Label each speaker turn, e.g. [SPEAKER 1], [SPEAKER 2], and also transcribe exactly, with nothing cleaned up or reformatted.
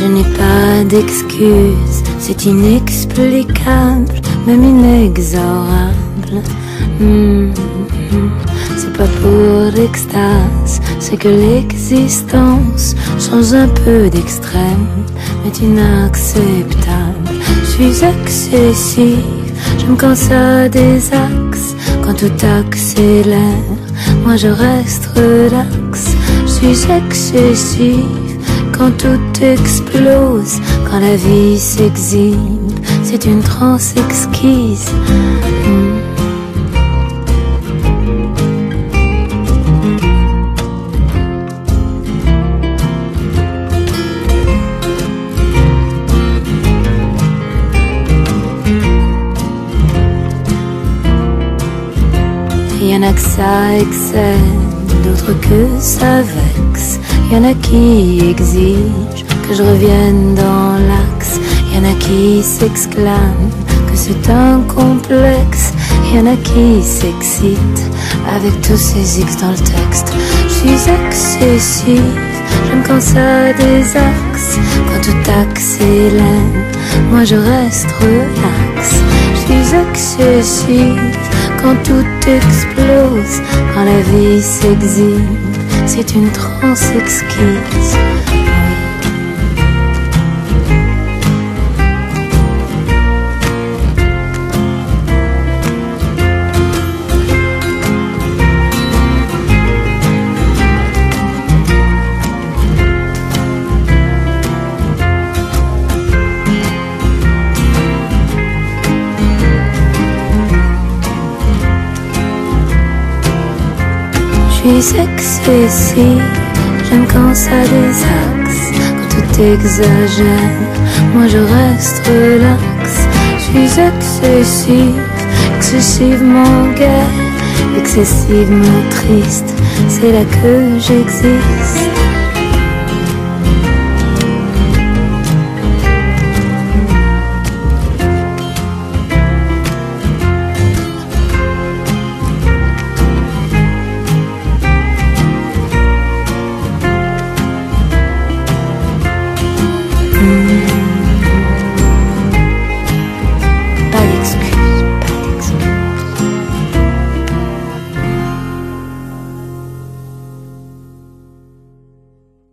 [SPEAKER 1] Je n'ai pas d'excuses, c'est inexplicable, même inexorable. Mmh, mmh. C'est pas pour l'extase, c'est que l'existence change un peu d'extrême, est inacceptable. Je suis excessive, j'aime quand ça désaxe, quand tout accélère, moi je reste relax. Je suis excessive, quand tout explose, quand la vie s'exhibe, c'est une transe exquise. Mmh. Y'en a que ça excède, d'autres que ça vexe. Y'en a qui exigent que je revienne dans l'axe. Y'en a qui s'exclament que c'est un complexe. Y'en a qui s'excitent avec tous ces X dans le texte. Je suis excessive, j'aime quand ça désaxe, quand tout accélère, moi je reste relax. Je suis excessive, quand tout explose, quand la vie s'exhibe, c'est une transe exquise. Je suis excessive, j'aime quand ça désaxe, quand tout exagère, moi je reste relax. Je suis excessive, excessivement gaie, excessivement triste, c'est là que j'existe.